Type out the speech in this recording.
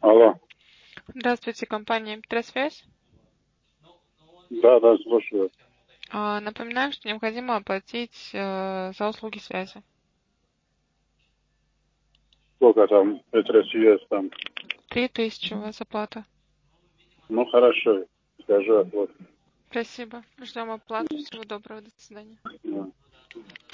Алло. Здравствуйте, компания Петросвязь. Да, слушаю. Напоминаю, что необходимо оплатить за услуги связи. Сколько там ПТС там? 3000 у вас оплата. Ну, хорошо. Скажу, вот. Спасибо. Ждем оплату. Всего доброго. До свидания. Да.